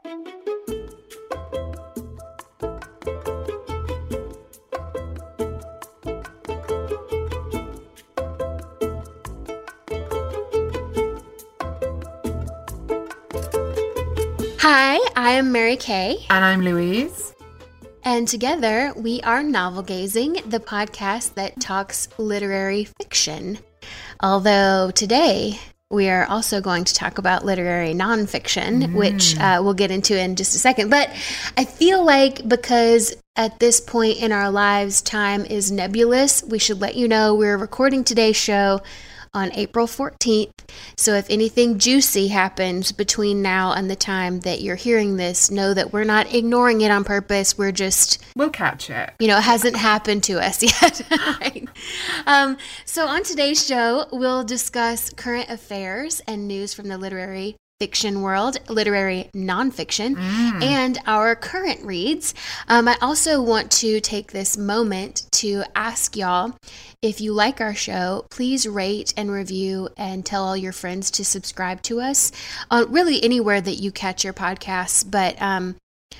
Hi, I am Mary Kay. And I'm Louise. And together we are Novel Gazing, the podcast that talks literary fiction. Although today we are also going to talk about literary nonfiction, which we'll get into in just a second. But I feel like because at this point in our lives, time is nebulous, we should let you know we're recording today's show on April 14th. So if anything juicy happens between now and the time that you're hearing this, know that we're not ignoring it on purpose. We'll catch it. It hasn't happened to us yet. Right? So on today's show, we'll discuss current affairs and news from the literary fiction world, literary nonfiction, and our current reads. I also want to take this moment to ask y'all, if you like our show, please rate and review and tell all your friends to subscribe to us on really anywhere that you catch your podcasts, but on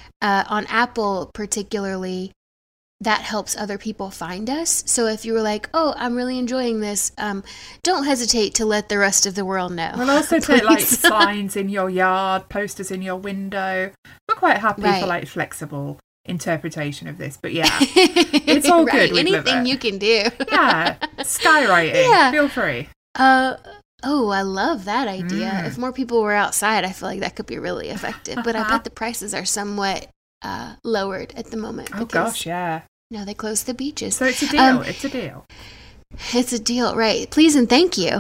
Apple particularly, that helps other people find us. So if you were like, oh, I'm really enjoying this, don't hesitate to let the rest of the world know. We'll also take signs in your yard, posters in your window. We're quite happy for flexible interpretation of this, but yeah, it's all good. Anything you can do. Yeah, skywriting. Feel free. Oh, I love that idea. If more people were outside, I feel like that could be really effective. But I bet the prices are somewhat lowered at the moment. Oh gosh, yeah. No, they closed the beaches. So it's a deal. It's a deal. It's a deal, right? Please and thank you.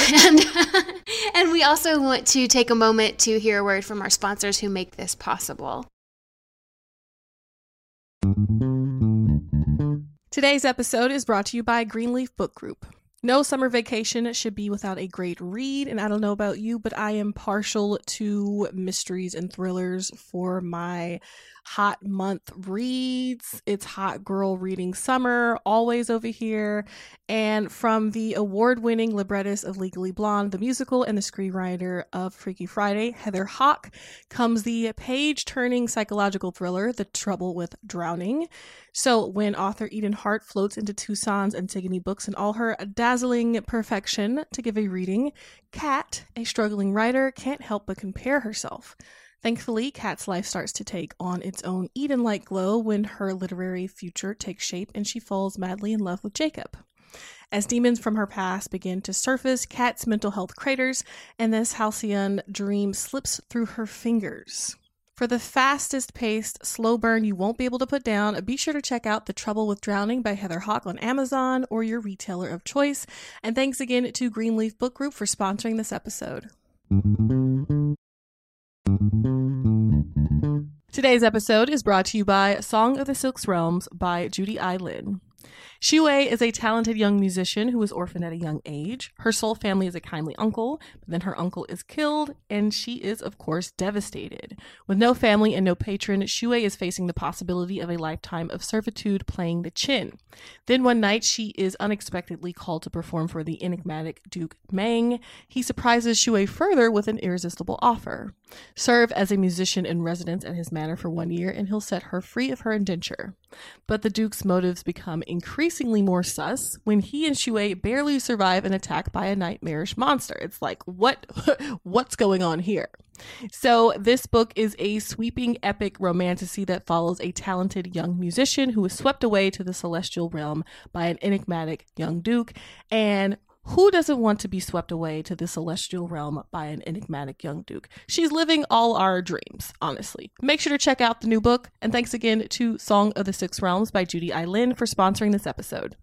And we also want to take a moment to hear a word from our sponsors who make this possible. Today's episode is brought to you by Greenleaf Book Group. No summer vacation should be without a great read, and I don't know about you, but I am partial to mysteries and thrillers for my hot month reads. It's hot girl reading summer, always over here. And from the award-winning librettist of Legally Blonde, the musical, and the screenwriter of Freaky Friday, Heather Hach, comes the page-turning psychological thriller, The Trouble with Drowning. So when author Eden Hart floats into Tucson's Antigone Books in all her dazzling perfection to give a reading, Kat, a struggling writer, can't help but compare herself. Thankfully, Kat's life starts to take on its own Eden-like glow when her literary future takes shape and she falls madly in love with Jacob. As demons from her past begin to surface, Kat's mental health craters, and this halcyon dream slips through her fingers. For the fastest-paced, slow burn you won't be able to put down, be sure to check out The Trouble with Drowning by Heather Hach on Amazon or your retailer of choice. And thanks again to Greenleaf Book Group for sponsoring this episode. Today's episode is brought to you by Song of the Six Realms by Judy I. Lin. Shue is a talented young musician who was orphaned at a young age. Her sole family is a kindly uncle, but then her uncle is killed, and she is, of course, devastated. With no family and no patron, Shue is facing the possibility of a lifetime of servitude playing the chin. Then one night, she is unexpectedly called to perform for the enigmatic Duke Mang. He surprises Shue further with an irresistible offer. Serve as a musician in residence at his manor for 1 year, and he'll set her free of her indenture. But the Duke's motives become increasingly more sus when he and Shue barely survive an attack by a nightmarish monster. It's like, what's going on here? So this book is a sweeping epic romantasy that follows a talented young musician who is swept away to the celestial realm by an enigmatic young duke. And who doesn't want to be swept away to the celestial realm by an enigmatic young duke? She's living all our dreams, honestly. Make sure to check out the new book. And thanks again to Song of the Six Realms by Judy I. Lin for sponsoring this episode.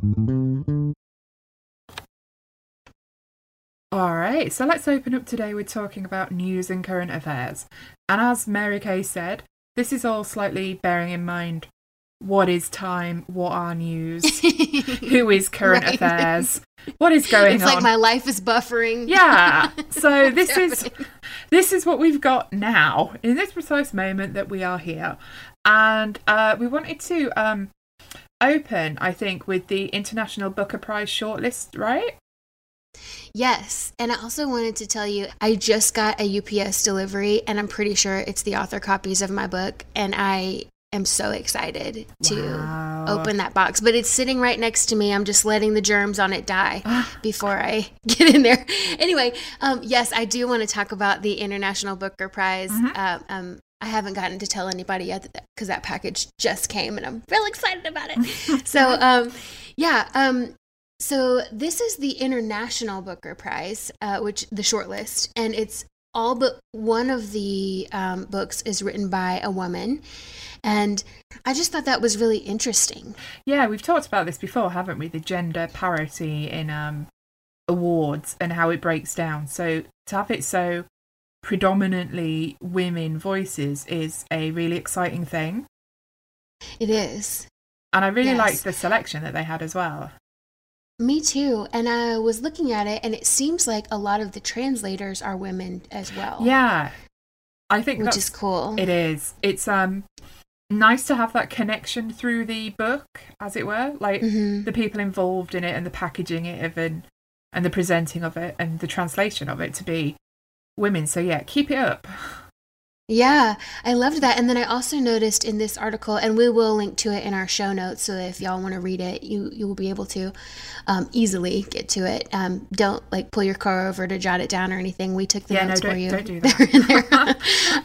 All right, so let's open up today with talking about news and current affairs. And as Mary Kay said, this is all slightly bearing in mind what is time, what are news, who is current affairs, what is going on. It's like my life is buffering. Yeah, so this is what we've got now, in this precise moment that we are here. And we wanted to open, I think, with the International Booker Prize shortlist, right? Yes. And I also wanted to tell you, I just got a UPS delivery, and I'm pretty sure it's the author copies of my book. And I am so excited to open that box. But it's sitting right next to me. I'm just letting the germs on it die before I get in there. Anyway, yes, I do want to talk about the International Booker Prize. I haven't gotten to tell anybody yet because that package just came, and I'm real excited about it. So this is the International Booker Prize, which the shortlist, and it's all but one of the books is written by a woman, and I just thought that was really interesting. Yeah, we've talked about this before, haven't we? The gender parity in awards and how it breaks down. So to have it so predominantly women voices is a really exciting thing. It is. And I really liked the selection that they had as well. Me too. And I was looking at it, and it seems like a lot of the translators are women as well. Yeah. I think which is cool. It is. It's nice to have that connection through the book, as it were. Like the people involved in it and the packaging it and the presenting of it and the translation of it to be women. So yeah, keep it up. Yeah, I loved that. And then I also noticed in this article, and we will link to it in our show notes, so that if y'all want to read it, you will be able to easily get to it. Don't like pull your car over to jot it down or anything. We took the notes for you. Don't do that.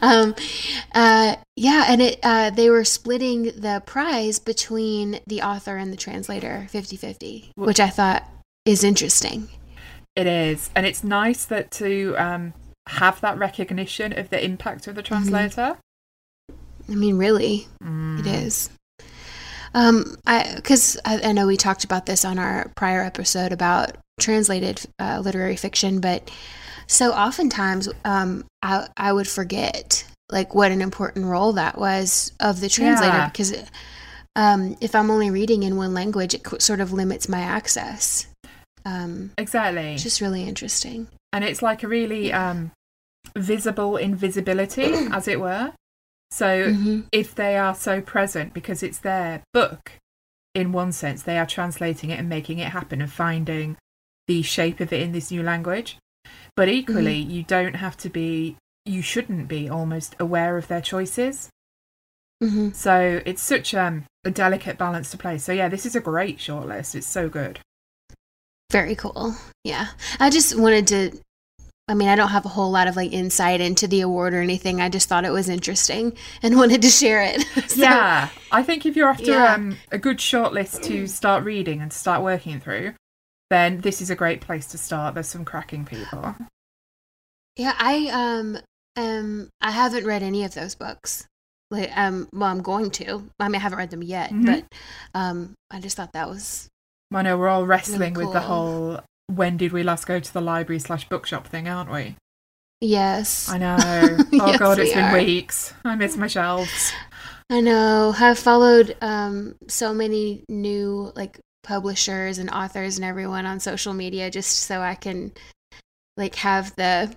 And they were splitting the prize between the author and the translator 50-50, which I thought is interesting. It is. And it's nice that to have that recognition of the impact of the translator. I mean, really, it is. Because I know we talked about this on our prior episode about translated literary fiction, but so oftentimes I would forget like what an important role that was of the translator, because if I'm only reading in one language, it sort of limits my access. Exactly. It's just really interesting. And it's like a really visible invisibility, as it were. So if they are so present because it's their book, in one sense, they are translating it and making it happen and finding the shape of it in this new language. But equally, you shouldn't be almost aware of their choices. So it's such a delicate balance to play. So yeah, this is a great shortlist. It's so good. Very cool. Yeah. I just wanted to, I mean, I don't have a whole lot of like insight into the award or anything. I just thought it was interesting and wanted to share it. Yeah. I think if you're after a good shortlist to start reading and start working through, then this is a great place to start. There's some cracking people. Yeah, I haven't read any of those books. Like, well, I'm going to. I mean, I haven't read them yet, but I just thought that was. I know we're all wrestling really cool. with the whole when did we last go to the library/bookshop thing, aren't we? Yes. I know. Oh Yes, God, it's been are. weeks. I miss my shelves. I know. I've followed so many new like publishers and authors and everyone on social media just so I can like have the,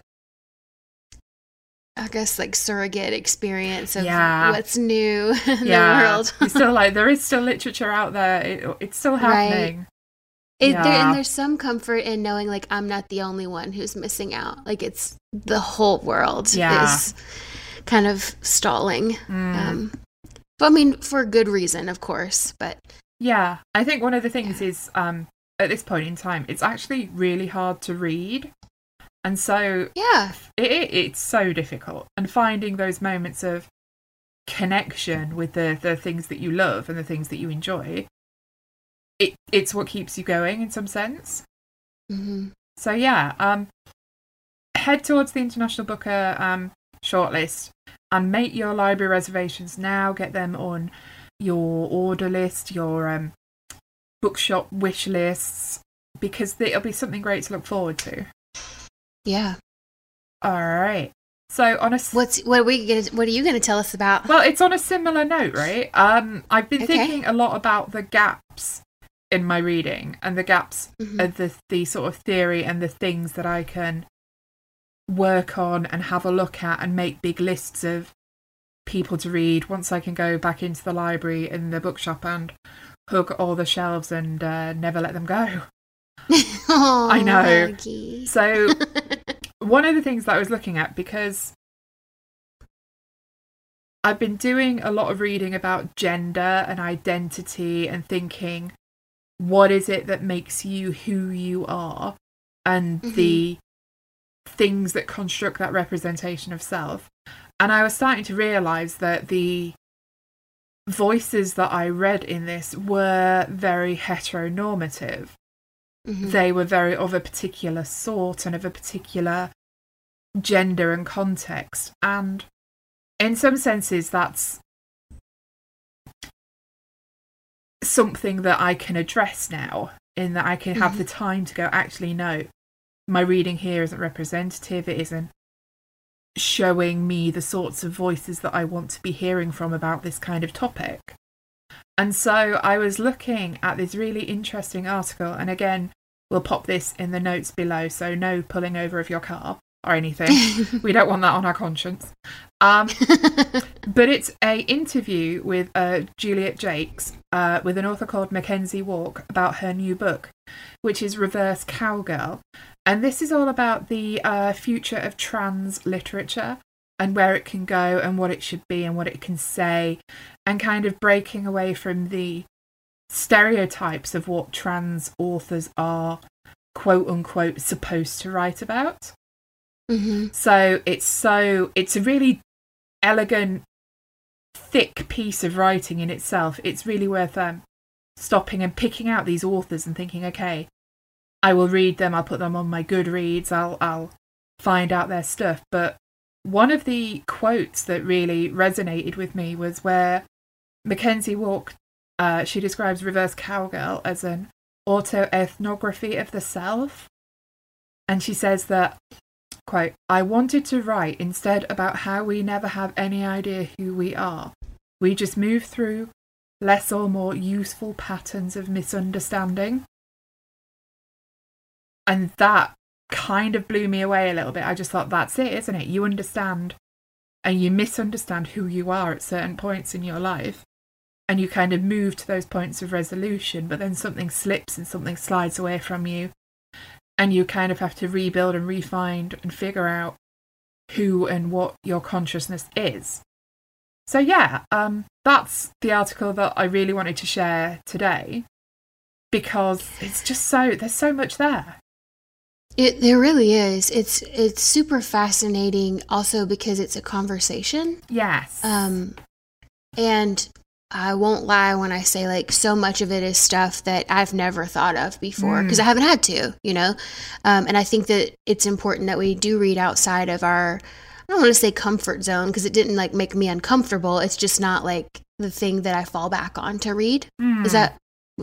I guess, like surrogate experience of what's new in the world. It's still like there is still literature out there. It's still happening. Right. And there's some comfort in knowing like I'm not the only one who's missing out. Like it's the whole world is kind of stalling. But I mean, for good reason, of course. But yeah, I think one of the things is at this point in time, it's actually really hard to read. And so it's so difficult. And finding those moments of connection with the things that you love and the things that you enjoy, it's what keeps you going in some sense. So yeah, head towards the International Booker shortlist and make your library reservations now. Get them on your order list, your bookshop wish lists, because it'll be something great to look forward to. Yeah. All right. So on what are you going to tell us about? Well, it's on a similar note, right? I've been thinking a lot about the gaps in my reading and the gaps of the sort of theory and the things that I can work on and have a look at and make big lists of people to read once I can go back into the library and the bookshop and hug all the shelves and never let them go. Oh, I know. Maggie. So one of the things that I was looking at, because I've been doing a lot of reading about gender and identity and thinking, what is it that makes you who you are, and the things that construct that representation of self. And I was starting to realise that the voices that I read in this were very heteronormative. They were very of a particular sort and of a particular gender and context. And in some senses, that's something that I can address now, in that I can have the time to go, actually, no, my reading here isn't representative. It isn't showing me the sorts of voices that I want to be hearing from about this kind of topic. And so I was looking at this really interesting article, and again, we'll pop this in the notes below, so no pulling over of your car or anything. We don't want that on our conscience. But it's a interview with Juliet Jacques with an author called Mackenzie Walk about her new book, which is Reverse Cowgirl. And this is all about the future of trans literature and where it can go and what it should be and what it can say, and kind of breaking away from the stereotypes of what trans authors are, quote unquote, supposed to write about. So it's a really elegant, thick piece of writing in itself. It's really worth stopping and picking out these authors and thinking, okay, I will read them, I'll put them on my Goodreads, I'll find out their stuff. But one of the quotes that really resonated with me was where Mackenzie Walk, she describes Reverse Cowgirl as an autoethnography of the self. And she says that, quote, I wanted to write instead about how we never have any idea who we are. We just move through less or more useful patterns of misunderstanding. And that kind of blew me away a little bit. I just thought, that's it, isn't it? You understand and you misunderstand who you are at certain points in your life, and you kind of move to those points of resolution, but then something slips and something slides away from you, and you kind of have to rebuild and refine and figure out who and what your consciousness is. So yeah, that's the article that I really wanted to share today, because it's just there's so much there. There really is. It's super fascinating also because it's a conversation. Yes. And I won't lie when I say, like, so much of it is stuff that I've never thought of before, because I haven't had to, you know? And I think that it's important that we do read outside of our, I don't want to say comfort zone, because it didn't, like, make me uncomfortable. It's just not, like, the thing that I fall back on to read. Is that,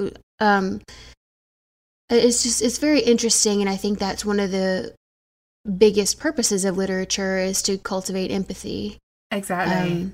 it's very interesting, and I think that's one of the biggest purposes of literature, is to cultivate empathy. Exactly.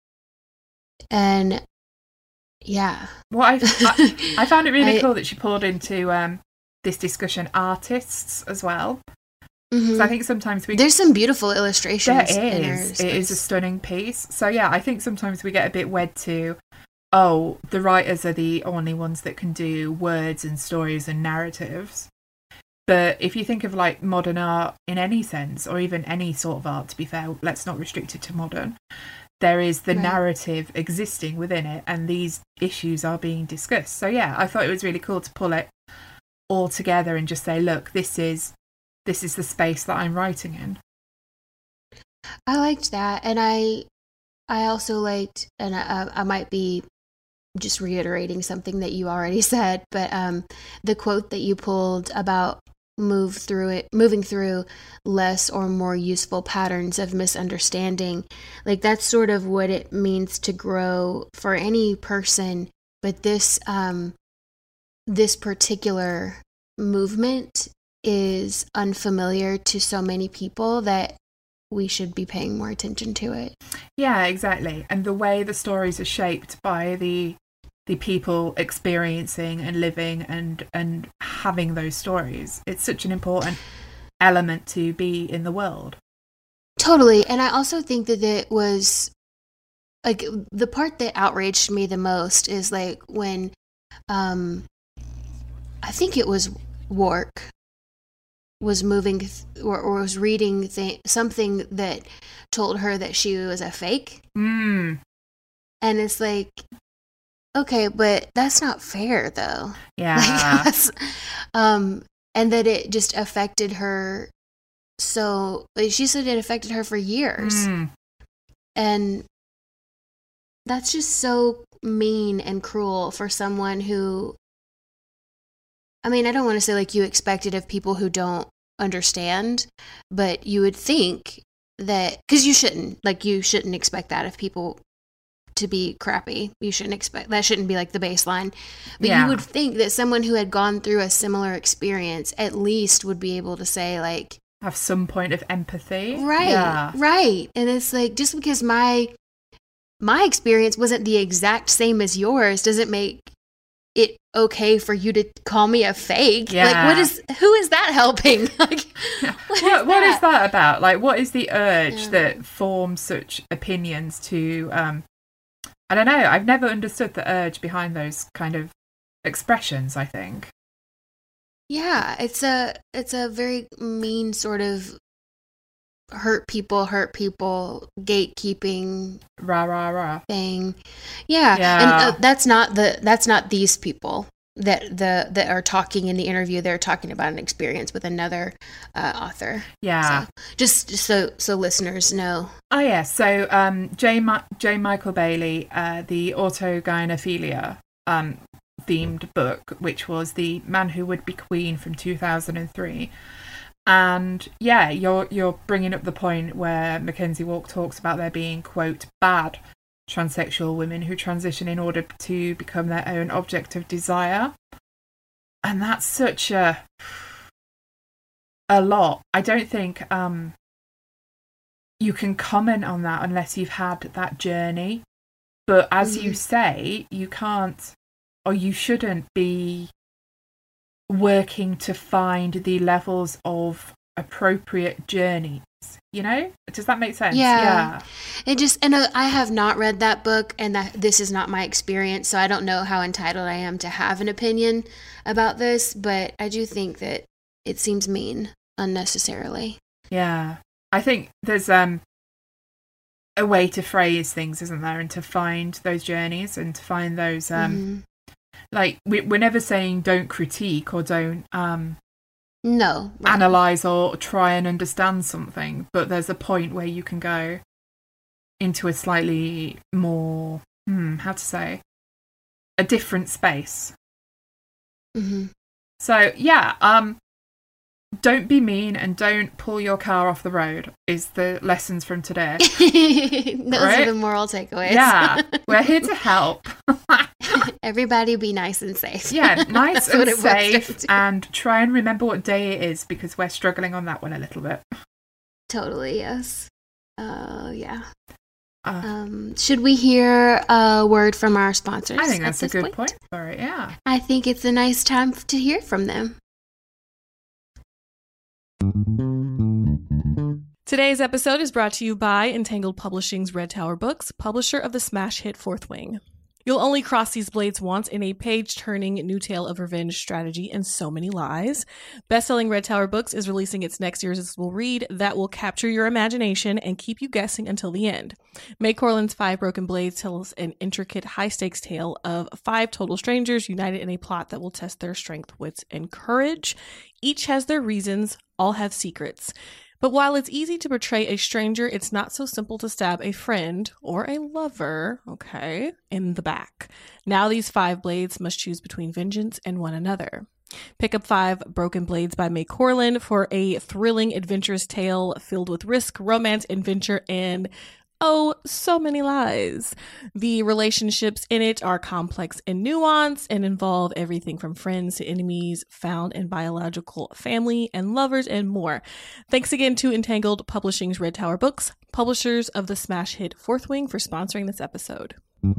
And yeah. Well, I found it really cool that she pulled into this discussion artists as well. So I think sometimes there's some beautiful illustrations. It is a stunning piece. So yeah, I think sometimes we get a bit wed to, oh, the writers are the only ones that can do words and stories and narratives. But if you think of, like, modern art in any sense, or even any sort of art, to be fair, let's not restrict it to modern, there is the narrative existing within it, and these issues are being discussed. So yeah, I thought it was really cool to pull it all together and just say, look, this is the space that I'm writing in. I liked that, and I also liked, and I might be just reiterating something that you already said, but the quote that you pulled about moving through less or more useful patterns of misunderstanding, like, that's sort of what it means to grow for any person. But this particular movement is unfamiliar to so many people that we should be paying more attention to it. Yeah, exactly. And the way the stories are shaped by the people experiencing and living and having those stories. It's such an important element to be in the world. Totally. And I also think that it was, like, the part that outraged me the most is, like, when I think it was Wark was moving or was reading something that told her that she was a fake. Mm. And it's like, okay, but that's not fair though. Yeah. And that it just affected her. So she said it affected her for years. Mm. And that's just so mean and cruel for someone who, I mean, I don't want to say like you expect it of people who don't understand, but you would think that, because you shouldn't expect that of people to be crappy. You shouldn't expect, that shouldn't be like the baseline. But Yeah. you would think that someone who had gone through a similar experience at least would be able to say like, have some point of empathy. right, Yeah. right. And it's like, just because my experience wasn't the exact same as yours doesn't make it okay for you to call me a fake. Yeah. Like, who is that helping? Like, What is that about? Like, what is the urge that forms such opinions to, I don't know, I've never understood the urge behind those kind of expressions, I think. Yeah, it's a very mean sort of hurt people, gatekeeping Rah, rah, rah. thing. Yeah. Yeah. And that's not these people that are talking in the interview. They're talking about an experience with another author. Yeah. So, just so listeners know. Oh, yeah. So, J. Michael Bailey, the autogynephilia themed book, which was The Man Who Would Be Queen from 2003. And yeah, you're bringing up the point where Mackenzie Wark talks about there being, quote, bad transsexual women who transition in order to become their own object of desire. And that's such a lot. I don't think you can comment on that unless you've had that journey. But as you say, you can't, or you shouldn't be working to find the levels of appropriate journeys, you know? Does that make sense? Yeah. It just, and I have not read that book, and this is not my experience, so I don't know how entitled I am to have an opinion about this, but I do think that it seems mean unnecessarily. Yeah. I think there's a way to phrase things, isn't there? And to find those journeys and to find those like we're never saying don't critique or don't no, right. analyze or try and understand something, but there's a point where you can go into a slightly more how to say, a different space. So yeah, don't be mean and don't pull your car off the road is the lessons from today. Those are the moral takeaways. Yeah, we're here to help. Everybody be nice and safe. Yeah, nice and safe, to. and try and remember what day it is, because we're struggling on that one a little bit. Totally, yes. Yeah. Should we hear a word from our sponsors? I think that's a good point for it, yeah. I think it's a nice time to hear from them. Today's episode is brought to you by Entangled Publishing's Red Tower Books, publisher of the smash hit Fourth Wing. You'll only cross these blades once in a page-turning new tale of revenge, strategy, and so many lies. Best-selling Red Tower Books is releasing its next irresistible read that will capture your imagination and keep you guessing until the end. May Corlin's Five Broken Blades tells an intricate, high-stakes tale of 5 total strangers united in a plot that will test their strength, wits, and courage. Each has their reasons, all have secrets. But while it's easy to betray a stranger, it's not so simple to stab a friend or a lover, in the back. Now these 5 blades must choose between vengeance and one another. Pick up 5 Broken Blades by May Corlin for a thrilling, adventurous tale filled with risk, romance, adventure, and so many lies. The relationships in it are complex and nuanced and involve everything from friends to enemies, found and biological family, and lovers, and more. Thanks again to Entangled Publishing's Red Tower Books, publishers of the smash hit Fourth Wing, for sponsoring this episode.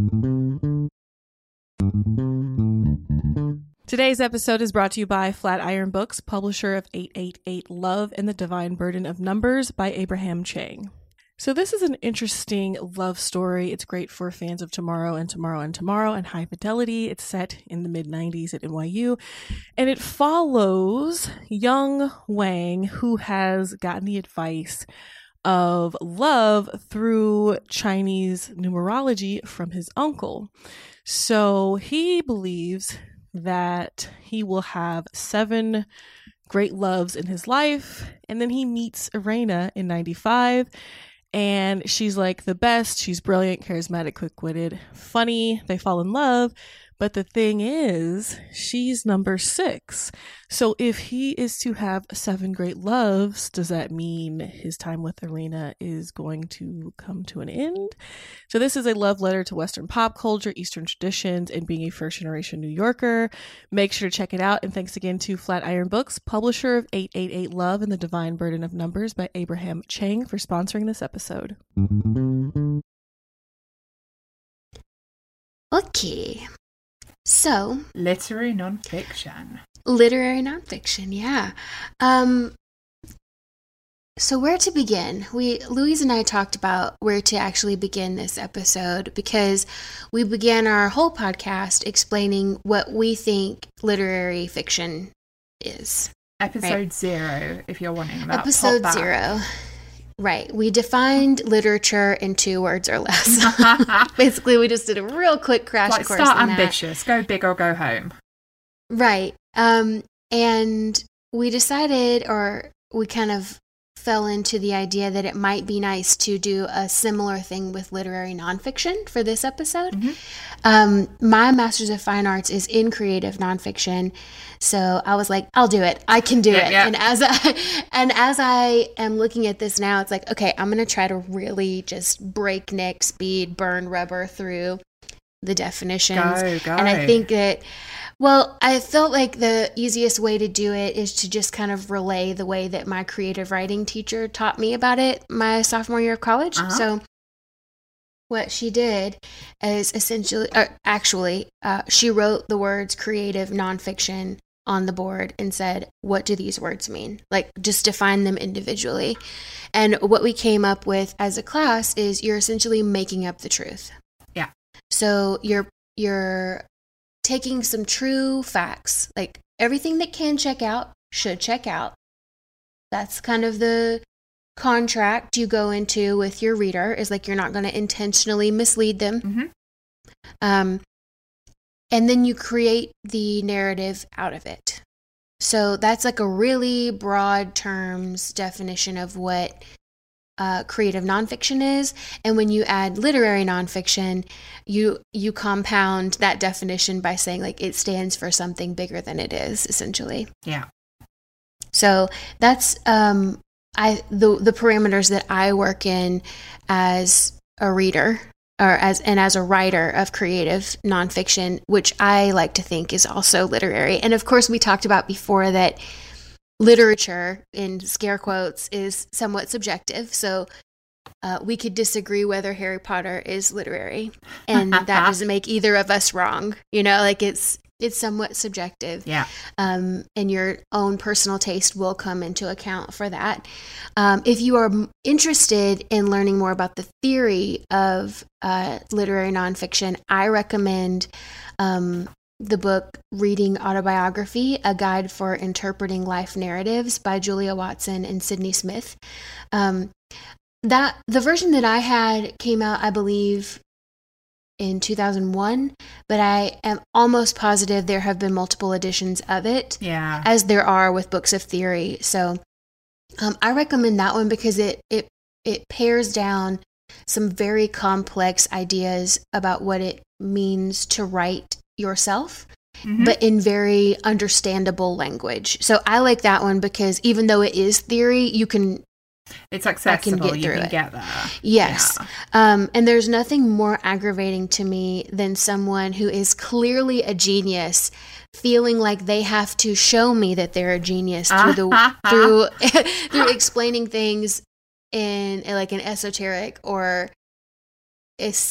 Today's episode is brought to you by Flatiron Books, publisher of 888 Love and the Divine Burden of Numbers by Abraham Chang. So this is an interesting love story. It's great for fans of Tomorrow and Tomorrow and Tomorrow and High Fidelity. It's set in the mid-90s at NYU, and it follows young Wang, who has gotten the advice of love through Chinese numerology from his uncle. So he believes that he will have 7 great loves in his life, and then he meets Irena in 95. And she's like the best. She's brilliant, charismatic, quick-witted, funny. They fall in love. But the thing is, she's number 6. So if he is to have 7 great loves, does that mean his time with Irena is going to come to an end? So this is a love letter to Western pop culture, Eastern traditions, and being a first-generation New Yorker. Make sure to check it out. And thanks again to Flatiron Books, publisher of 888 Love and the Divine Burden of Numbers by Abraham Chang, for sponsoring this episode. Okay. So, literary nonfiction. Literary nonfiction, yeah. So where to begin? Louise and I talked about where to actually begin this episode, because we began our whole podcast explaining what we think literary fiction is. Episode 0, if you're wanting that. Episode 0. Right. We defined literature in 2 words or less. Basically, we just did a real quick crash course. Start ambitious. Go big or go home. Right. And we decided, or we kind of fell into the idea that it might be nice to do a similar thing with literary nonfiction for this episode. Mm-hmm. My Master's of Fine Arts is in creative nonfiction, so I was like, I'll do it. I can do it. Yeah. And as I am looking at this now, it's like, okay, I'm going to try to really just breakneck speed, burn rubber through the definitions. Go. And I think that, well, I felt like the easiest way to do it is to just kind of relay the way that my creative writing teacher taught me about it my sophomore year of college. Uh-huh. So what she did is she wrote the words creative nonfiction on the board and said, what do these words mean? Like, just define them individually. And what we came up with as a class is you're essentially making up the truth. Yeah. So you're taking some true facts, like everything that can check out should check out. That's kind of the contract you go into with your reader, is like you're not going to intentionally mislead them. Mm-hmm. And then you create the narrative out of it. So that's like a really broad terms definition of what creative nonfiction is. And when you add literary nonfiction, you compound that definition by saying like it stands for something bigger than it is, essentially. Yeah. So that's the parameters that I work in as a reader, or as a writer of creative nonfiction, which I like to think is also literary. And of course, we talked about before that literature, in scare quotes, is somewhat subjective. So we could disagree whether Harry Potter is literary, and that doesn't make either of us wrong. You know, like it's somewhat subjective. Yeah. And your own personal taste will come into account for that. If you are interested in learning more about the theory of literary nonfiction, I recommend the book Reading Autobiography, A Guide for Interpreting Life Narratives by Julia Watson and Sydney Smith. The version that I had came out, I believe, in 2001, but I am almost positive there have been multiple editions of it, as there are with books of theory. So I recommend that one because it pares down some very complex ideas about what it means to write yourself, mm-hmm. but in very understandable language. So I like that one because even though it is theory, it's accessible. You can get there. Yes. Yeah. And there's nothing more aggravating to me than someone who is clearly a genius feeling like they have to show me that they're a genius through explaining things in like an esoteric or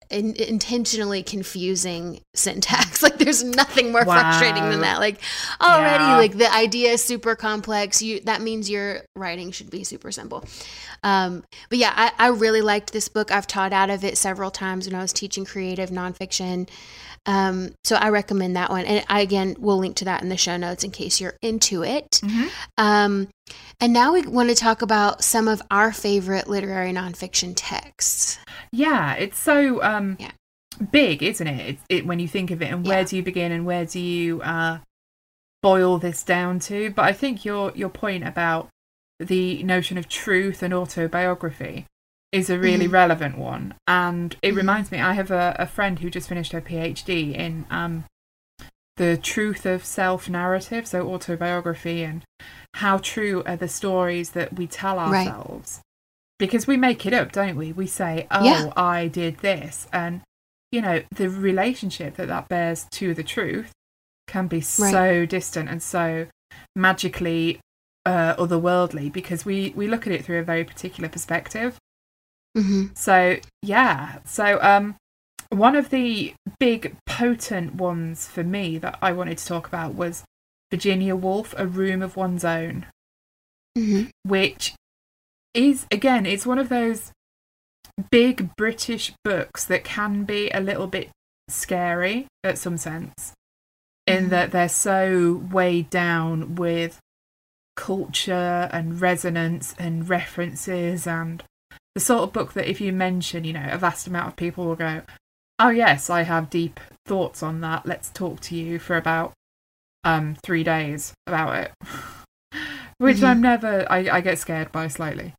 intentionally confusing syntax. Like there's nothing more frustrating than that. Like already like the idea is super complex. That means your writing should be super simple. But yeah, I really liked this book. I've taught out of it several times when I was teaching creative nonfiction. So I recommend that one. And I, again, will link to that in the show notes in case you're into it. Mm-hmm. And now we want to talk about some of our favorite literary nonfiction texts. Yeah, it's so big, isn't it? It when you think of it, and where do you begin and where do you boil this down to? But I think your point about the notion of truth and autobiography is a really relevant one. And it reminds me, I have a friend who just finished her PhD in the truth of self-narrative, so autobiography, and how true are the stories that we tell ourselves. Right. Because we make it up, don't we? We say, I did this. And, you know, the relationship that bears to the truth can be so distant and so magically otherworldly, because we look at it through a very particular perspective. Mm-hmm. So, yeah. So, one of the big potent ones for me that I wanted to talk about was Virginia Woolf, A Room of One's Own, which is, again, it's one of those big British books that can be a little bit scary at some sense, in that they're so weighed down with culture and resonance and references, and the sort of book that if you mention, you know, a vast amount of people will go, oh yes, I have deep thoughts on that, let's talk to you for about 3 days about it. Which I'm never, I get scared by slightly.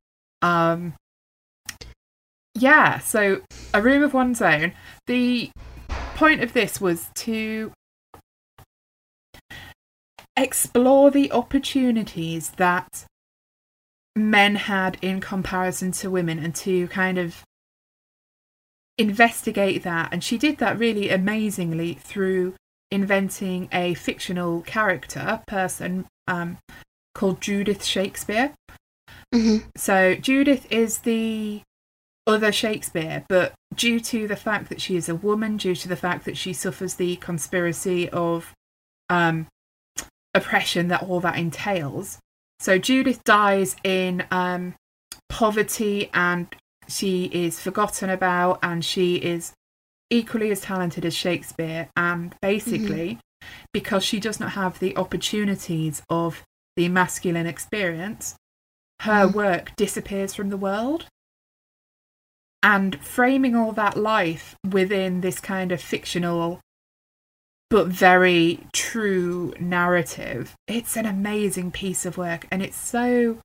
Yeah, so A Room of One's Own. The point of this was to explore the opportunities that men had in comparison to women, and to kind of investigate that. And she did that really amazingly through inventing a fictional person called Judith Shakespeare. So Judith is the other Shakespeare, but due to the fact that she is a woman, due to the fact that she suffers the conspiracy of oppression that all that entails. So Judith dies in poverty, and she is forgotten about, and she is equally as talented as Shakespeare. And basically, because she does not have the opportunities of the masculine experience, her work disappears from the world. And framing all that life within this kind of fictional but very true narrative, it's an amazing piece of work. And it's so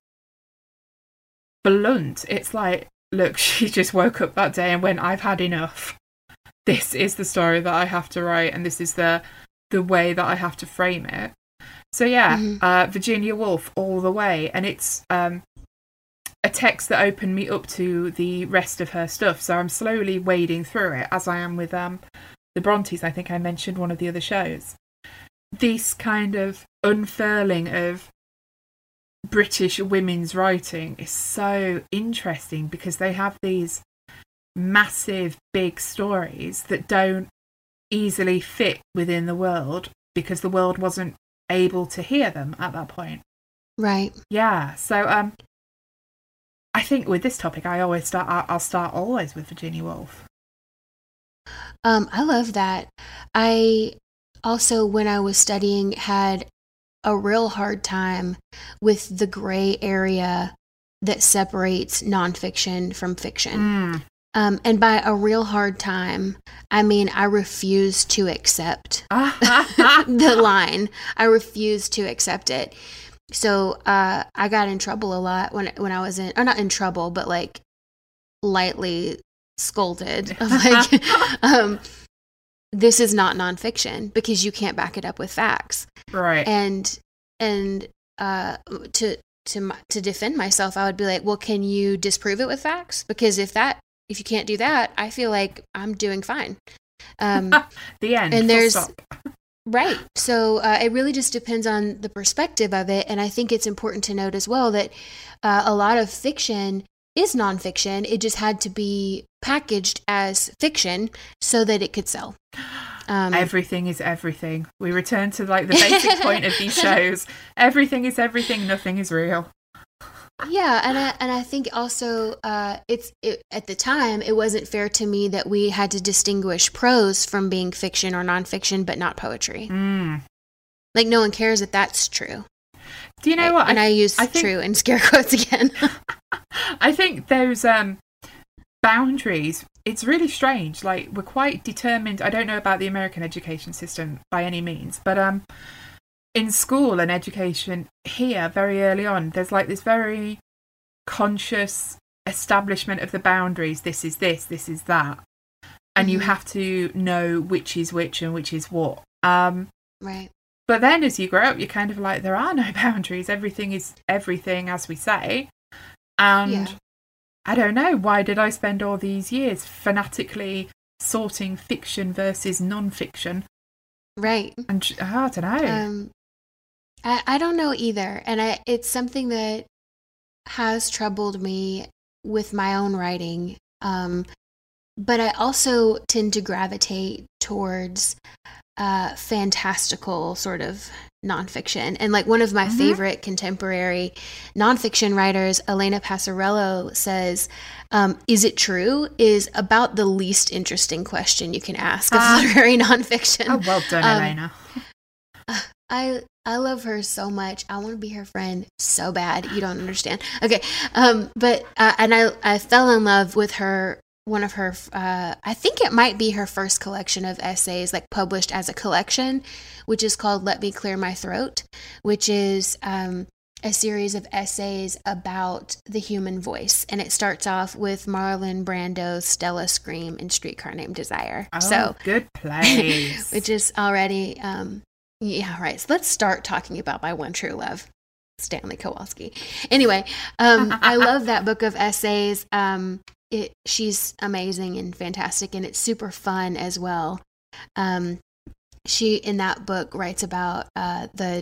blunt. It's like, look, she just woke up that day and went, I've had enough. This is the story that I have to write, and this is the way that I have to frame it. So yeah, Virginia Woolf all the way. And it's a text that opened me up to the rest of her stuff. So I'm slowly wading through it, as I am with the Brontes. I think I mentioned one of the other shows. This kind of unfurling of British women's writing is so interesting, because they have these massive, big stories that don't easily fit within the world, because the world wasn't able to hear them at that point. Right. Yeah. So I think with this topic, I'll start always with Virginia Woolf. I love that. I also, when I was studying, had a real hard time with the gray area that separates nonfiction from fiction. And by a real hard time, I mean I refuse to accept the line. I refuse to accept it. So I got in trouble a lot when I was or not in trouble, but like lightly scolded of like, this is not nonfiction because you can't back it up with facts. Right. And to defend myself, I would be like, well, can you disprove it with facts? Because if you can't do that, I feel like I'm doing fine. The end. And there's right. So it really just depends on the perspective of it. And I think it's important to note as well that a lot of fiction is nonfiction. It just had to be packaged as fiction so that it could sell. Everything is everything. We return to like the basic point of these shows. Everything is everything. Nothing is real. Yeah, and I think also at the time it wasn't fair to me that we had to distinguish prose from being fiction or nonfiction, but not poetry. Like no one cares if that's true. Do you know what? And I use true in scare quotes again. I think those boundaries, it's really strange. Like we're quite determined. I don't know about the American education system by any means, but in school and education here very early on, there's like this very conscious establishment of the boundaries. This is this is that. And you have to know which is which and which is what. Right. But then as you grow up, you're kind of like, there are no boundaries. Everything is everything, as we say. And I don't know, why did I spend all these years fanatically sorting fiction versus non-fiction? Right. And I don't know. I don't know either. And it's something that has troubled me with my own writing. But I also tend to gravitate towards fantastical sort of nonfiction. And like one of my favorite contemporary nonfiction writers, Elena Passarello, says, is it true? Is about the least interesting question you can ask of literary nonfiction. Oh, well done, Elena. I love her so much. I want to be her friend so bad. You don't understand. Okay. But I fell in love with her. One of her, I think it might be her first collection of essays, like published as a collection, which is called Let Me Clear My Throat, which is a series of essays about the human voice. And it starts off with Marlon Brando's Stella Scream in Streetcar Named Desire. Oh, so good place. Which is already, yeah, right. So let's start talking about my one true love, Stanley Kowalski. Anyway, I love that book of essays. She's amazing and fantastic, and it's super fun as well. She in that book writes about the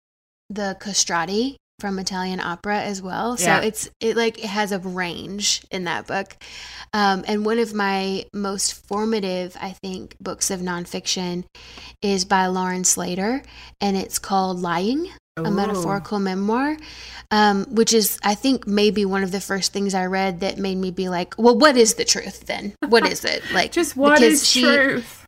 castrati from Italian opera as well. So it has a range in that book. And one of my most formative, I think, books of nonfiction is by Lauren Slater, and it's called Lying, a metaphorical memoir, which is, I think, maybe one of the first things I read that made me be like, well, what is the truth then? What is it? Like, just what is truth?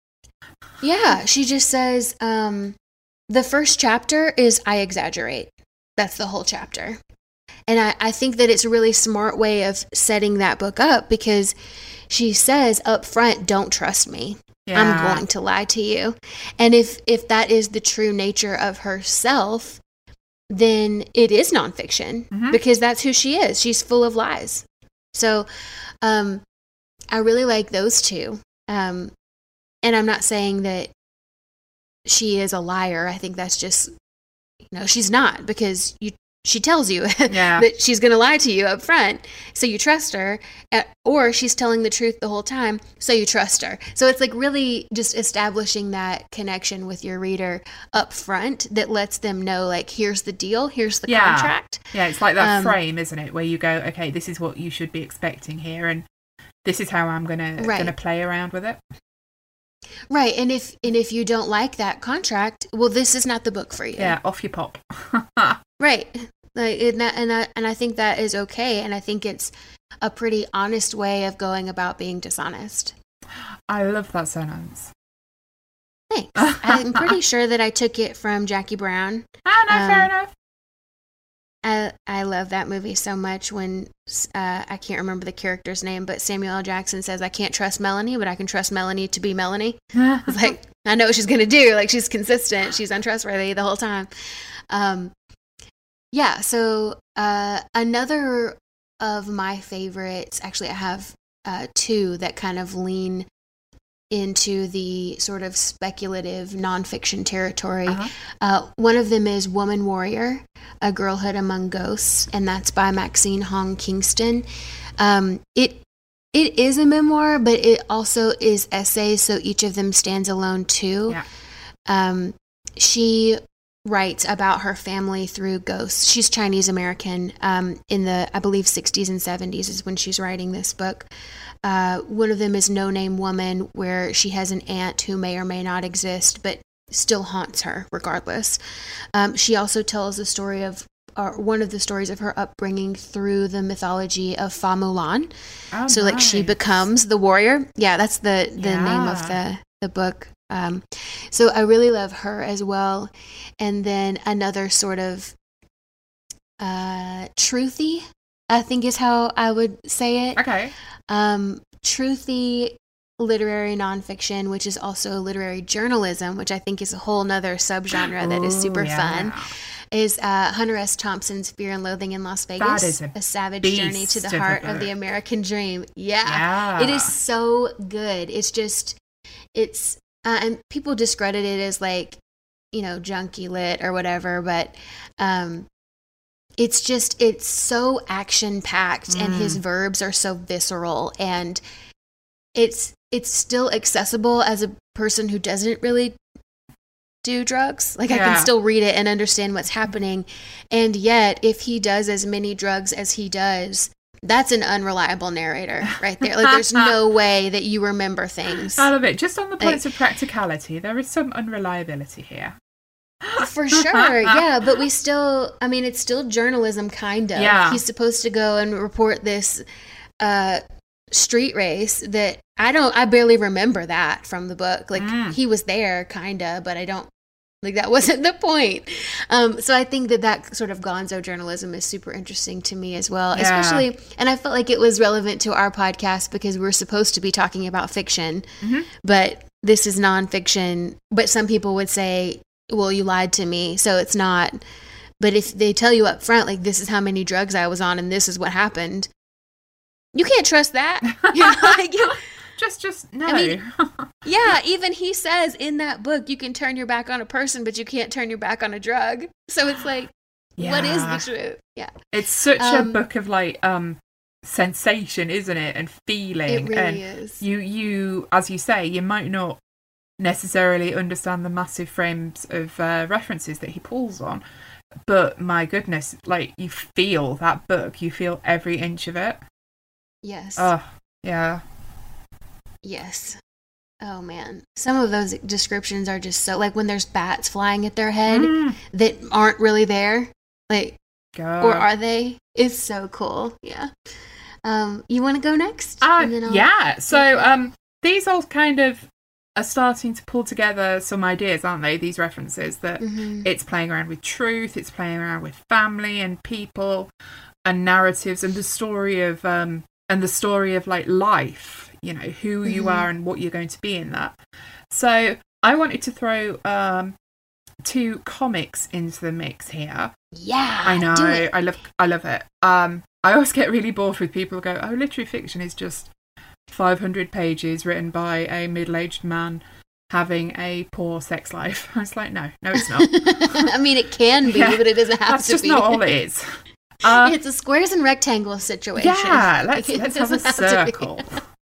Yeah, she just says, the first chapter is I exaggerate. That's the whole chapter. And I think that it's a really smart way of setting that book up, because she says up front, don't trust me. Yeah. I'm going to lie to you. And if that is the true nature of herself, then it is nonfiction, because that's who she is. She's full of lies. So I really like those two. And I'm not saying that she is a liar. I think that's just, she's not, because she tells you that she's going to lie to you up front, so you trust her, or she's telling the truth the whole time, so you trust her. So it's like really just establishing that connection with your reader up front that lets them know, like, here's the deal, here's the contract. Yeah, it's like that frame, isn't it, where you go, okay, this is what you should be expecting here, and this is how I'm gonna play around with it. Right, and if you don't like that contract, well, this is not the book for you. Yeah, off you pop. Right, like, and I think that is okay, and I think it's a pretty honest way of going about being dishonest. I love that sentence. Thanks. I'm pretty sure that I took it from Jackie Brown. Fair enough. I love that movie so much when, I can't remember the character's name, but Samuel L. Jackson says, I can't trust Melanie, but I can trust Melanie to be Melanie. It's like, I know what she's going to do. Like, she's consistent. She's untrustworthy the whole time. Yeah, so another of my favorites, actually I have two that kind of lean into the sort of speculative nonfiction territory. One of them is Woman Warrior, A Girlhood Among Ghosts, and that's by Maxine Hong Kingston. It is a memoir, but it also is essays, so each of them stands alone too. She writes about her family through ghosts. She's Chinese American. In the, I believe, 60s and 70s is when she's writing this book. One of them is No Name Woman, where she has an aunt who may or may not exist, but still haunts her regardless. She also tells the story of, one of the stories of her upbringing through the mythology of Fa Mulan. Oh, so like she becomes the warrior. Yeah, that's the name of the book. So I really love her as well. And then another sort of truthy, I think is how I would say it. Okay. Truthy literary nonfiction, which is also literary journalism, which I think is a whole nother subgenre that is super fun, is Hunter S. Thompson's Fear and Loathing in Las Vegas, that is a savage journey to the heart of the American dream. Yeah. It is so good. It's just, and people discredit it as like, junkie lit or whatever, but it's so action packed and his verbs are so visceral, and it's still accessible as a person who doesn't really do drugs. Like I can still read it and understand what's happening. And yet if he does as many drugs as he does, that's an unreliable narrator right there. Like there's no way that you remember things. I love it. Just on the points of practicality, there is some unreliability here. For sure, yeah. But we still, it's still journalism, kind of. Yeah. He's supposed to go and report this street race that I barely remember that from the book. Like he was there, kind of, but I don't, like that wasn't the point. So I think that sort of gonzo journalism is super interesting to me as well, especially, and I felt like it was relevant to our podcast because we're supposed to be talking about fiction, but this is nonfiction. But some people would say, well, you lied to me, so it's not. But if they tell you up front, like, this is how many drugs I was on and this is what happened, you can't trust that. Just no. Yeah, even he says in that book, you can turn your back on a person, but you can't turn your back on a drug. So it's like, what is the truth? Yeah. It's such a book of like sensation, isn't it? And feeling. It really is. You, as you say, you might not necessarily understand the massive frames of references that he pulls on, but my goodness, like you feel that book, you feel every inch of it. Yes. Oh, yeah. Yes. Oh man, some of those descriptions are just so, like when there's bats flying at their head that aren't really there, like, God. or are they? It's so cool. Yeah. You want to go next? Yeah. So these all kind of are starting to pull together some ideas, aren't they? These references that it's playing around with truth, it's playing around with family and people and narratives and the story of like life, who you are and what you're going to be in that. So I wanted to throw 2 comics into the mix here. Yeah, I know. I love it. I always get really bored with people who go, oh, literary fiction is just 500 pages written by a middle-aged man having a poor sex life. I was like, no, it's not. It can be, but it doesn't have That's to just be. not all it is. It's a squares and rectangles situation. Yeah, let's have a circle.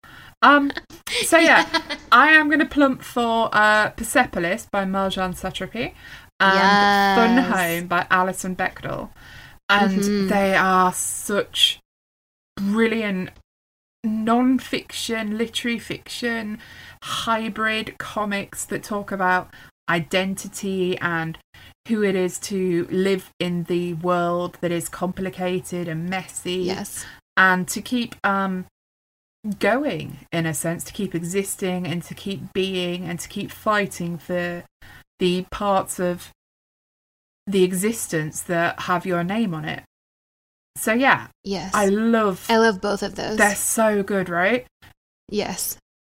So yeah, I am going to plump for Persepolis by Marjane Satrapi and Fun Home by Alison Bechdel. And they are such brilliant non-fiction, literary fiction, hybrid comics that talk about identity and who it is to live in the world that is complicated and messy. Yes. And to keep going, in a sense, to keep existing and to keep being and to keep fighting for the parts of the existence that have your name on it. So yeah, yes, I love both of those. They're so good, right? Yes,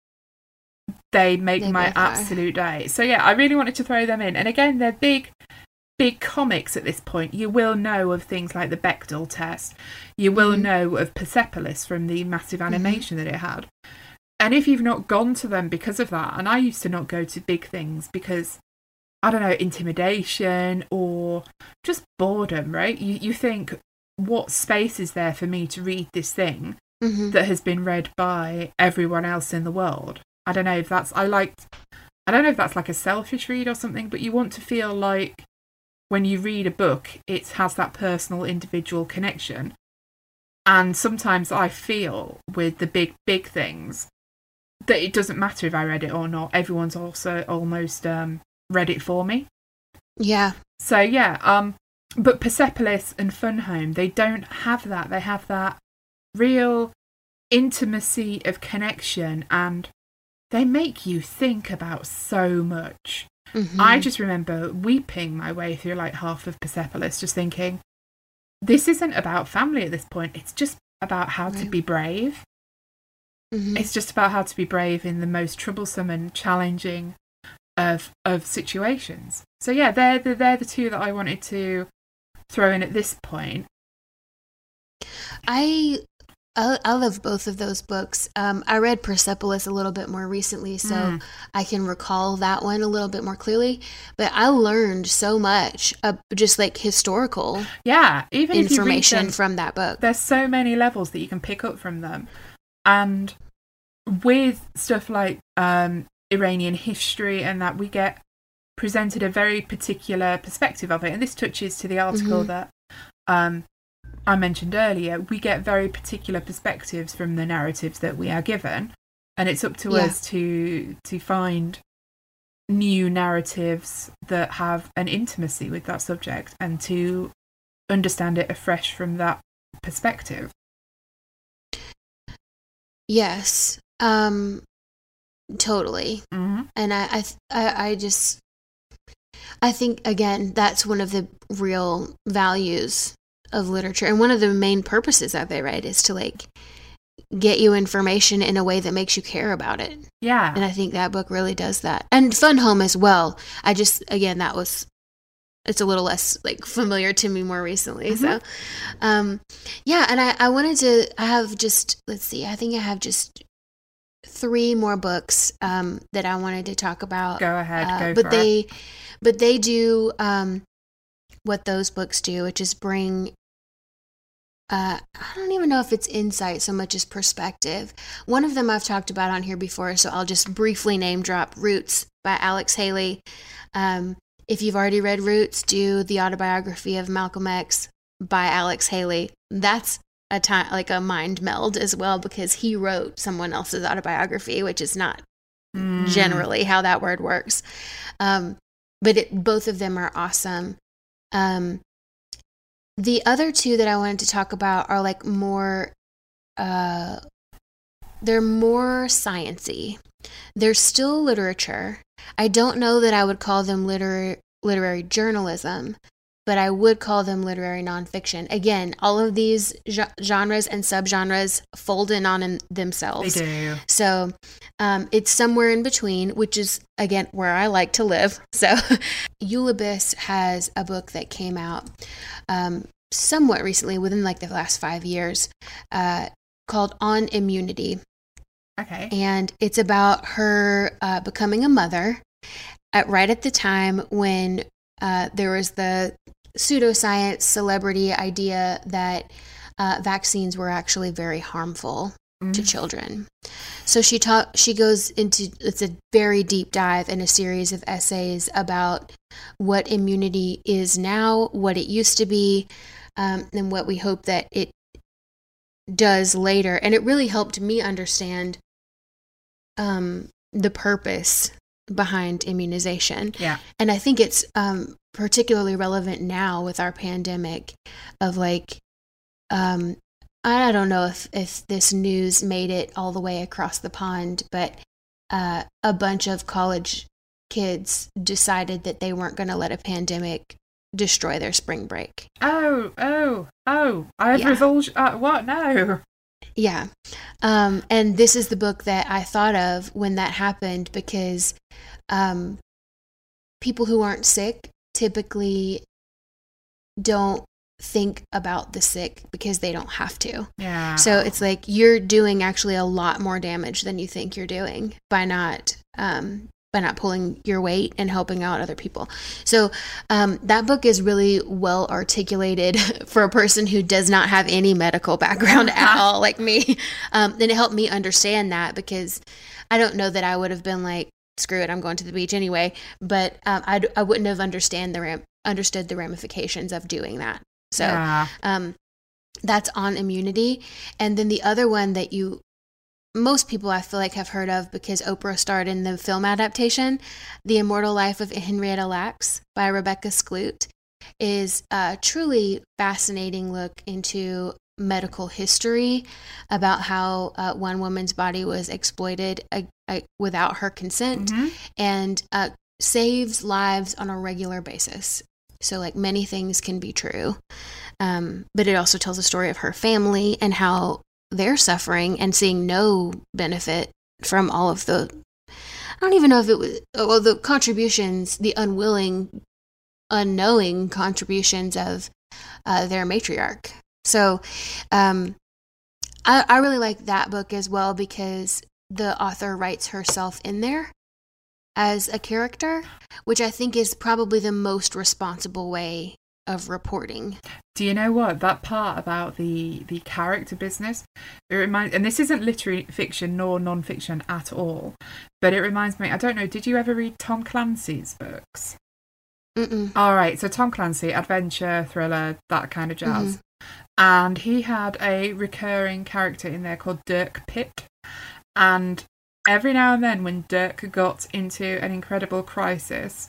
they make my absolute day. So yeah, I really wanted to throw them in. And again, they're big comics at this point. You will know of things like the Bechdel test. You will know of Persepolis from the massive animation that it had. And if you've not gone to them because of that, and I used to not go to big things because, I don't know, intimidation or just boredom, right? You think, what space is there for me to read this thing that has been read by everyone else in the world? I don't know if that's like a selfish read or something, but you want to feel like when you read a book, it has that personal, individual connection. And sometimes I feel with the big things that it doesn't matter if I read it or not. Everyone's also almost read it for me. Yeah. So yeah, but Persepolis and Fun Home, they don't have that. They have that real intimacy of connection, and they make you think about so much. Mm-hmm. I just remember weeping my way through like half of Persepolis, just thinking, this isn't about family at this point. It's just about how to be brave. Mm-hmm. It's just about how to be brave in the most troublesome and challenging of situations. So yeah, they're the two that I wanted to throw in at this point. I love both of those books. I read Persepolis a little bit more recently, so I can recall that one a little bit more clearly. But I learned so much, just like historical even information if you read them, from that book. There's so many levels that you can pick up from them. And with stuff like Iranian history and that, we get presented a very particular perspective of it. And this touches to the article that I mentioned earlier. We get very particular perspectives from the narratives that we are given, and it's up to us to find new narratives that have an intimacy with that subject and to understand it afresh from that perspective. Yes, totally. Mm-hmm. And I think, again, that's one of the real values of literature, and one of the main purposes that they write is to like get you information in a way that makes you care about it. Yeah. And I think that book really does that. And Fun Home as well. It's a little less like familiar to me more recently. So and I have just, let's see, I think I have just 3 more books that I wanted to talk about. Go ahead, But they do what those books do, which is bring, I don't even know if it's insight so much as perspective. One of them I've talked about on here before, so I'll just briefly name drop Roots by Alex Haley. If you've already read Roots, do the autobiography of Malcolm X by Alex Haley. That's a mind meld as well, because he wrote someone else's autobiography, which is not generally how that word works. But both of them are awesome. The other 2 that I wanted to talk about are like more, they're more sciencey. They're still literature. I don't know that I would call them literary journalism, but I would call them literary nonfiction. Again, all of these genres and subgenres fold in on themselves. They do. So it's somewhere in between, which is, again, where I like to live. So Eulabis has a book that came out somewhat recently, within like the last 5 years, called On Immunity. Okay. And it's about her becoming a mother right at the time when there was the pseudoscience celebrity idea that vaccines were actually very harmful to children. So she goes into, it's a very deep dive in a series of essays about what immunity is now, what it used to be, and what we hope that it does later. And it really helped me understand the purpose behind immunization. Yeah. And I think it's particularly relevant now with our pandemic of like, I don't know if this news made it all the way across the pond, but a bunch of college kids decided that they weren't going to let a pandemic destroy their spring break. Oh. I have revulsion. What? No. Yeah. And this is the book that I thought of when that happened, because people who aren't sick typically don't think about the sick because they don't have to. Yeah. So it's like you're doing actually a lot more damage than you think you're doing by not pulling your weight and helping out other people. So that book is really well articulated for a person who does not have any medical background at all, like me. And it helped me understand that, because I don't know that I would have been like, screw it, I'm going to the beach anyway. But I wouldn't have understood the ramifications of doing that. So that's on immunity. And then the other one that most people I feel like have heard of because Oprah starred in the film adaptation, The Immortal Life of Henrietta Lacks by Rebecca Skloot, is a truly fascinating look into medical history about how one woman's body was exploited without her consent, and saves lives on a regular basis. So like many things can be true. But it also tells a story of her family and how they're suffering and seeing no benefit from all of I don't even know if it was, the contributions, the unknowing contributions of their matriarch. So I really like that book as well because the author writes herself in there as a character, which I think is probably the most responsible way of reporting. Do you know what? That part about the character business, it reminds, and this isn't literary fiction nor non-fiction at all, but it reminds me, I don't know, did you ever read Tom Clancy's books? Mm-mm. All right, so Tom Clancy, adventure, thriller, that kind of jazz. And he had a recurring character in there called Dirk Pitt. And every now and then when Dirk got into an incredible crisis,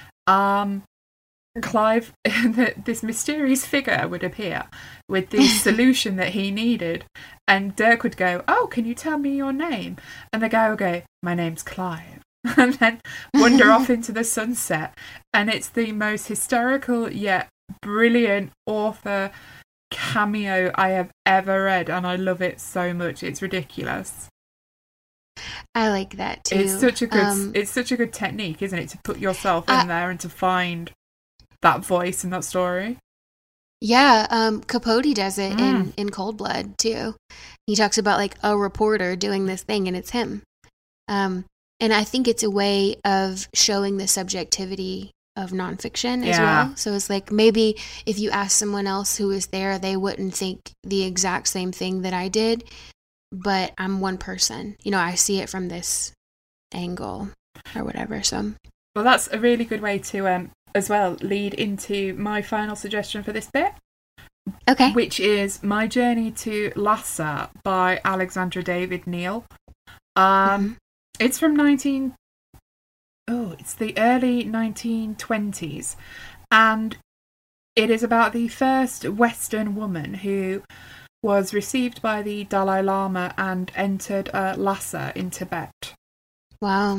Clive, this mysterious figure would appear with the solution that he needed. And Dirk would go, "Oh, can you tell me your name?" And the guy would go, "My name's Clive." And then wander off into the sunset. And it's the most hysterical yet brilliant author cameo I have ever read. And I love it so much. It's ridiculous. I like that too. It's such a good technique, isn't it? To put yourself in there and to find that voice and that story. Yeah, Capote does it in Cold Blood too. He talks about like a reporter doing this thing and it's him. And I think it's a way of showing the subjectivity of nonfiction as well. So it's like maybe if you ask someone else who was there, they wouldn't think the exact same thing that I did, but I'm one person. You know, I see it from this angle or whatever. So, well, that's a really good way to as well lead into my final suggestion for this bit. Okay. Which is My Journey to Lhasa by Alexandra David Neal. It's from it's the early 1920s, and it is about the first Western woman who was received by the Dalai Lama and entered Lhasa in Tibet. Wow.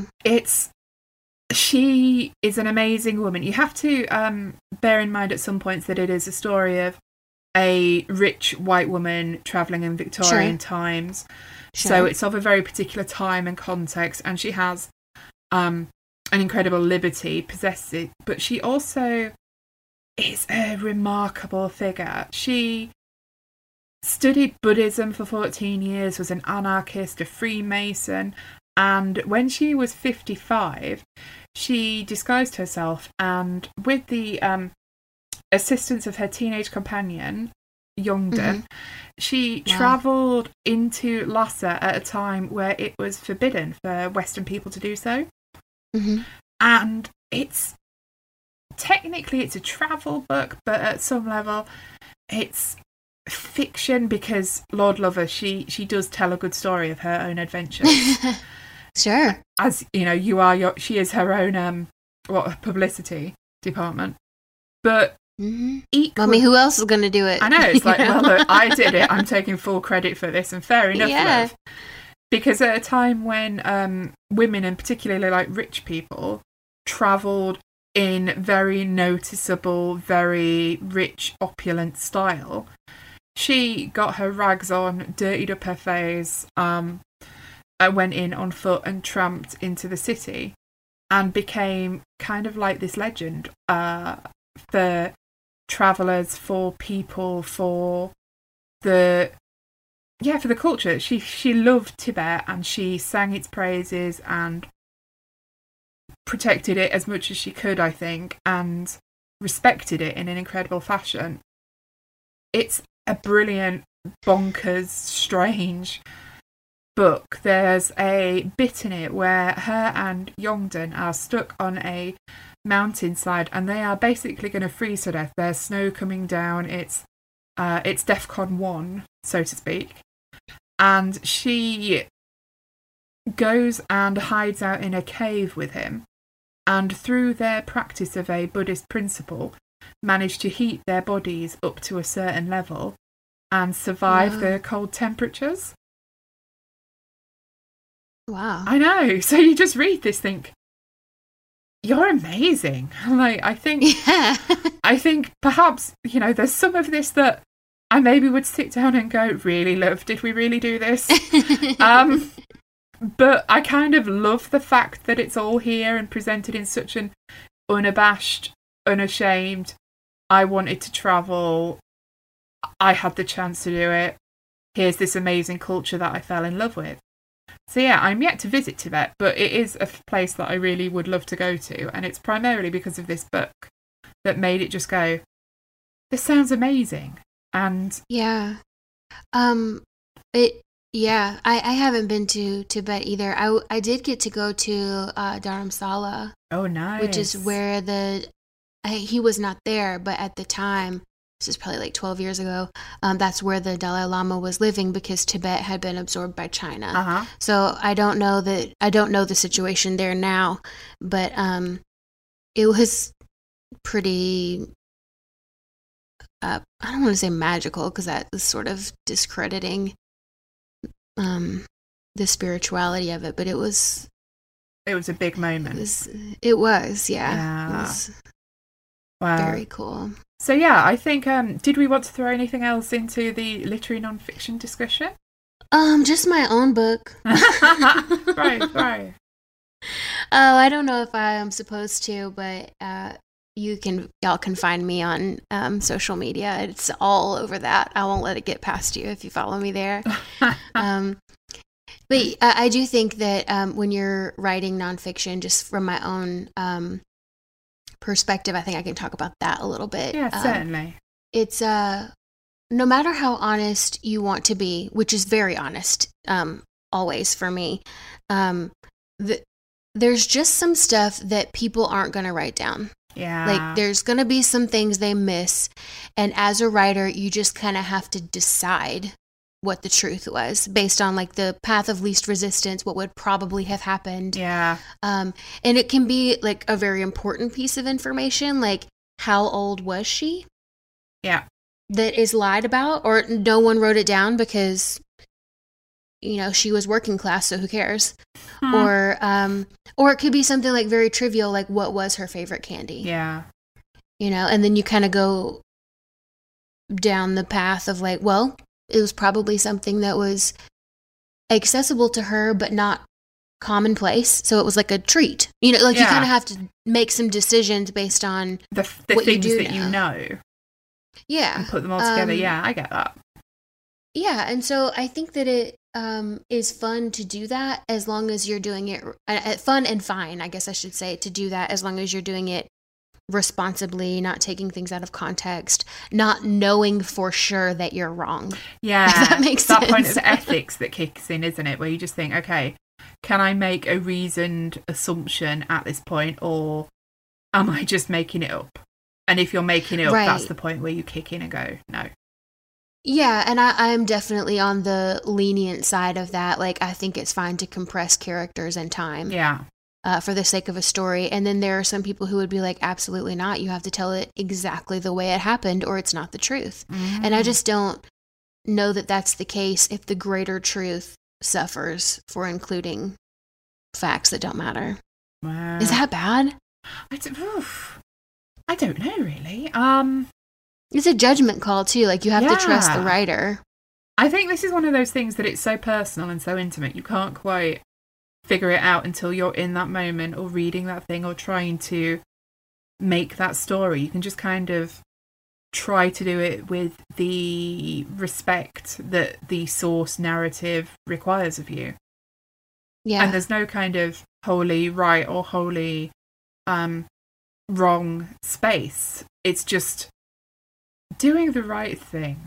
She is an amazing woman. You have to bear in mind at some points that it is a story of a rich white woman travelling in Victorian times. So it's of a very particular time and context, and she has an incredible liberty, possesses, but she also is a remarkable figure. She studied Buddhism for 14 years, was an anarchist, a Freemason, and when she was 55, she disguised herself, and with the assistance of her teenage companion, Youngden, she travelled into Lhasa at a time where it was forbidden for Western people to do so. And it's a travel book, but at some level it's fiction because Lord love her, she does tell a good story of her own adventures. Sure. As you know, she is her own publicity department. But equally, I mean, who else is going to do it? I know, it's like, well, look, I did it. I'm taking full credit for this, and fair enough, love. Because at a time when women, and particularly like rich people, travelled in very noticeable, very rich, opulent style, she got her rags on, dirtied up her face, went in on foot and tramped into the city, and became kind of like this legend for travellers, for people, for the culture. She loved Tibet, and she sang its praises and protected it as much as she could, I think, and respected it in an incredible fashion. It's a brilliant, bonkers, strange book, there's a bit in it where her and Yongdon are stuck on a mountainside and they are basically going to freeze to death. There's snow coming down. It's DEFCON 1, so to speak. And she goes and hides out in a cave with him. And through their practice of a Buddhist principle, manage to heat their bodies up to a certain level and survive the cold temperatures. Wow. I know. So you just read this, think, you're amazing. Like, I think perhaps, you know, there's some of this that I maybe would sit down and go, really, love, did we really do this? But I kind of love the fact that it's all here and presented in such an unabashed, unashamed, I wanted to travel, I had the chance to do it, here's this amazing culture that I fell in love with. So yeah, I'm yet to visit Tibet, but it is a place that I really would love to go to, and it's primarily because of this book that made it just go, this sounds amazing. And yeah, I haven't been to Tibet either. I did get to go to Dharamsala. Oh, nice. Which is where he was not there, but at the time, this is probably like 12 years ago, that's where the Dalai Lama was living because Tibet had been absorbed by China. Uh-huh. So I don't know the situation there now, but it was pretty, I don't want to say magical because that is sort of discrediting the spirituality of it, but it was a big moment. It was, yeah. It was wow. Very cool. So yeah, I think, did we want to throw anything else into the literary non-fiction discussion? Just my own book. Right. Oh, I don't know if I am supposed to, but y'all can find me on social media. It's all over that. I won't let it get past you if you follow me there. But I do think that when you're writing nonfiction, just from my own perspective, I think I can talk about that a little bit. Yeah, certainly. It's no matter how honest you want to be, which is very honest, always for me, there's just some stuff that people aren't going to write down. Yeah. Like, there's going to be some things they miss. And as a writer, you just kind of have to decide what the truth was based on, like, the path of least resistance, what would probably have happened. Yeah. And it can be, like, a very important piece of information, like, how old was she? Yeah. That is lied about, or no one wrote it down because, you know, she was working class, so who cares? Or it could be something like very trivial, like what was her favorite candy? Yeah. You know, and then you kind of go down the path of like, well, it was probably something that was accessible to her, but not commonplace. So it was like a treat. You know, like you kind of have to make some decisions based on the what things you do that you know. Yeah. And put them all together. Yeah, I get that. Yeah, and so I think that it is fun to do that as long as you're doing it fun and fine, I guess I should say, to do that as long as you're doing it responsibly, not taking things out of context, not knowing for sure that you're wrong. Yeah, if that makes sense. That point of ethics that kicks in, isn't it? Where you just think, okay, can I make a reasoned assumption at this point, or am I just making it up? And if you're making it up, that's the point where you kick in and go, no. Yeah, and I'm definitely on the lenient side of that. Like, I think it's fine to compress characters and time. Yeah. For the sake of a story. And then there are some people who would be like, absolutely not. You have to tell it exactly the way it happened or it's not the truth. Mm. And I just don't know that that's the case if the greater truth suffers for including facts that don't matter. Wow. Is that bad? I don't know, really. It's a judgment call, too. Like, you have to trust the writer. I think this is one of those things that it's so personal and so intimate. You can't quite figure it out until you're in that moment or reading that thing or trying to make that story. You can just kind of try to do it with the respect that the source narrative requires of you. Yeah. And there's no kind of wholly right or wholly wrong space. It's just doing the right thing.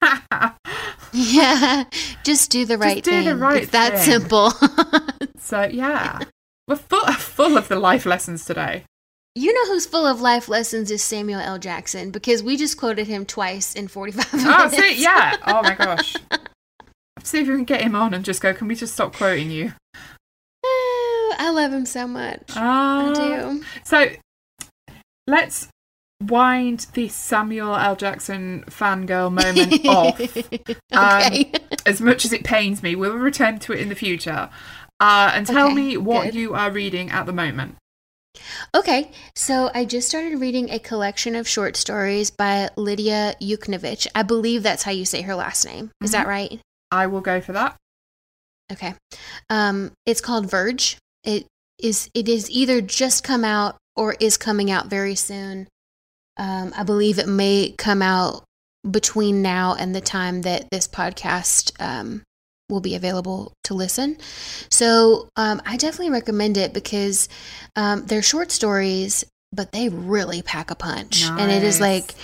Yeah, just do the right thing. It's that simple. So, yeah. We're full of the life lessons today. You know who's full of life lessons is Samuel L. Jackson, because we just quoted him twice in 45 minutes. Oh, see, yeah. Oh, my gosh. See if we can get him on and just go, can we just stop quoting you? I love him so much. I do. So, let's wind the Samuel L. Jackson fangirl moment off. Okay. As much as it pains me, we'll return to it in the future. And tell me what you are reading at the moment. Okay, so I just started reading a collection of short stories by Lydia Yuknavitch. I believe that's how you say her last name. Is that right? I will go for that. Okay. It's called Verge. It is either just come out or is coming out very soon. I believe it may come out between now and the time that this podcast will be available to listen. So I definitely recommend it because they're short stories, but they really pack a punch. Nice. And it is like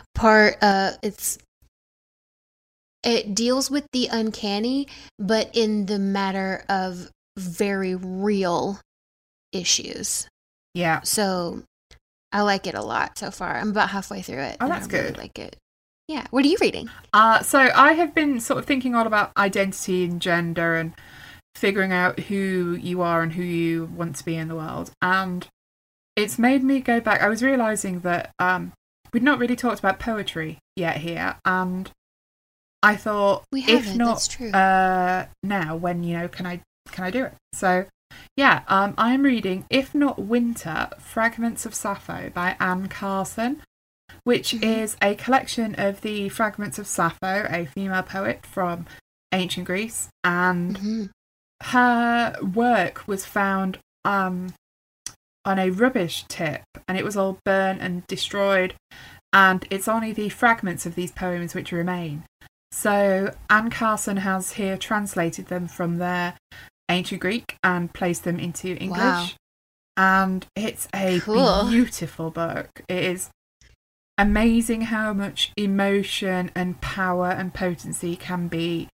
it deals with the uncanny, but in the matter of very real issues. Yeah. So I like it a lot so far. I'm about halfway through it. Oh, that's I really good. like it. Yeah. What are you reading? So I have been sort of thinking all about identity and gender and figuring out who you are and who you want to be in the world. And it's made me go back. I was realising that we'd not really talked about poetry yet here. And I thought, if not that's true. now, when, can I do it? So, yeah, I'm reading If Not Winter, Fragments of Sappho by Anne Carson, which is a collection of the fragments of Sappho, a female poet from ancient Greece. And her work was found on a rubbish tip, and it was all burnt and destroyed. And it's only the fragments of these poems which remain. So Anne Carson has here translated them from their ancient Greek and placed them into English. Wow. And it's a beautiful book. It is amazing how much emotion and power and potency can be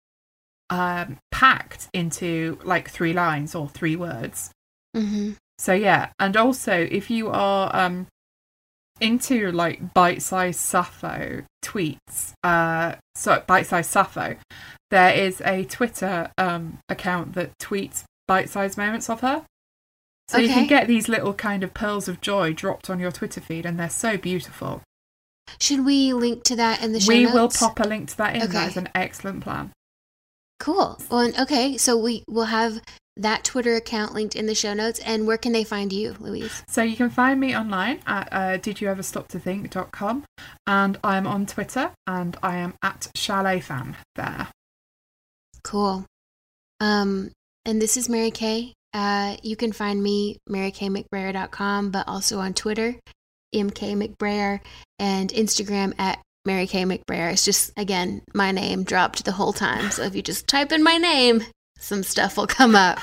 packed into like 3 lines or 3 words. So yeah, and also if you are into like bite-sized Sappho tweets, so bite-sized Sappho, there is a Twitter account that tweets bite-sized moments of her. So you can get these little kind of pearls of joy dropped on your Twitter feed, and they're so beautiful. Should we link to that in the show notes? We will pop a link to that in. That is an excellent plan. Cool. Well, okay, so we will have that Twitter account linked in the show notes. And where can they find you, Louise? So you can find me online at didyoueverstoptothink.com, and I'm on Twitter, and I am at ChaletFan there. Cool. And this is Mary Kay. You can find me marykaymcbrayer.com, but also on Twitter, mkmcbrayer, and Instagram at Mary Kay McBrayer. It's just, again, my name dropped the whole time. So if you just type in my name, some stuff will come up.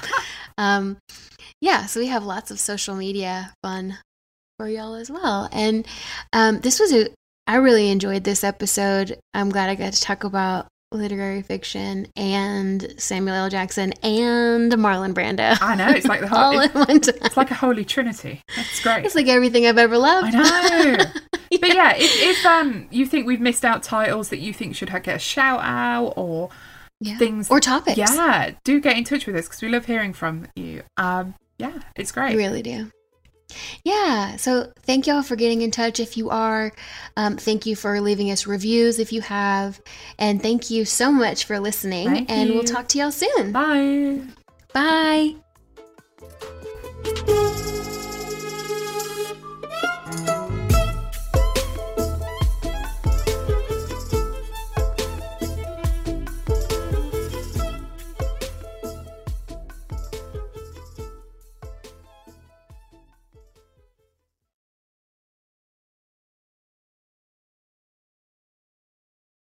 Yeah, so we have lots of social media fun for y'all as well. And I really enjoyed this episode. I'm glad I got to talk about literary fiction and Samuel L. Jackson and Marlon Brando. I know, it's like the whole all in one time. It's like a holy trinity. That's great. It's like everything I've ever loved. I know. Yeah. But yeah, if you think we've missed out titles that you think should get a shout out or things or topics, do get in touch with us because we love hearing from you. Yeah, it's great. We really do. Yeah, so thank y'all for getting in touch if you are. Thank you for leaving us reviews if you have. And thank you so much for listening. Thank and you. We'll talk to y'all soon. Bye. Bye.